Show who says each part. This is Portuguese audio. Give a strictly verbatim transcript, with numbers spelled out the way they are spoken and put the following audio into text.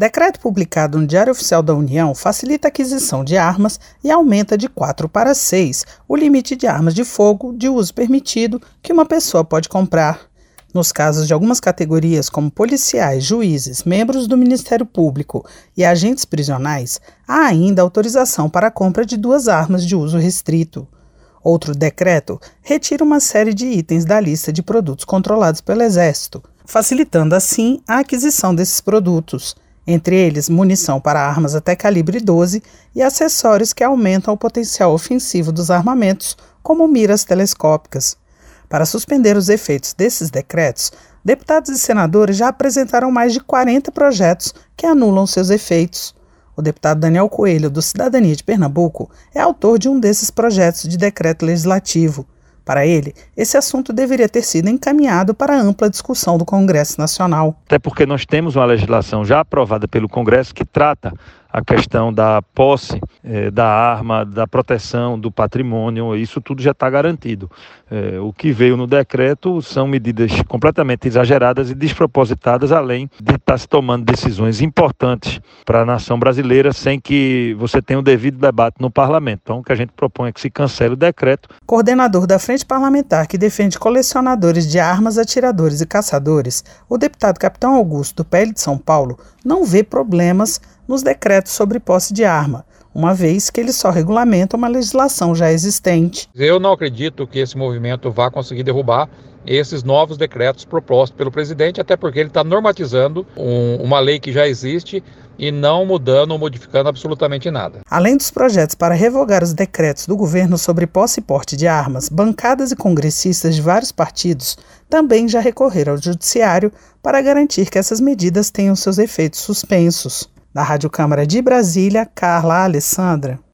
Speaker 1: Decreto publicado no Diário Oficial da União facilita a aquisição de armas e aumenta de quatro para seis o limite de armas de fogo de uso permitido que uma pessoa pode comprar. Nos casos de algumas categorias, como policiais, juízes, membros do Ministério Público e agentes prisionais, há ainda autorização para a compra de duas armas de uso restrito. Outro decreto retira uma série de itens da lista de produtos controlados pelo Exército, facilitando assim a aquisição desses produtos, entre eles munição para armas até calibre doze e acessórios que aumentam o potencial ofensivo dos armamentos, como miras telescópicas. Para suspender os efeitos desses decretos, deputados e senadores já apresentaram mais de quarenta projetos que anulam seus efeitos. O deputado Daniel Coelho, do Cidadania de Pernambuco, é autor de um desses projetos de decreto legislativo. Para ele, esse assunto deveria ter sido encaminhado para ampla discussão do Congresso Nacional.
Speaker 2: Até porque nós temos uma legislação já aprovada pelo Congresso que trata a questão da posse eh, da arma, da proteção do patrimônio, isso tudo já está garantido. Eh, o que veio no decreto são medidas completamente exageradas e despropositadas, além de estar se tomando decisões importantes para a nação brasileira sem que você tenha o devido debate no parlamento. Então, o que a gente propõe é que se cancele o decreto.
Speaker 1: Coordenador da Frente Parlamentar que defende colecionadores de armas, atiradores e caçadores, o deputado Capitão Augusto, do P L de São Paulo, não vê problemas nos decretos sobre posse de arma, uma vez que eles só regulamentam uma legislação já existente.
Speaker 3: Eu não acredito que esse movimento vá conseguir derrubar esses novos decretos propostos pelo presidente, até porque ele está normatizando um, uma lei que já existe e não mudando ou modificando absolutamente nada.
Speaker 1: Além dos projetos para revogar os decretos do governo sobre posse e porte de armas, bancadas e congressistas de vários partidos também já recorreram ao judiciário para garantir que essas medidas tenham seus efeitos suspensos. Da Rádio Câmara de Brasília, Carla Alessandra.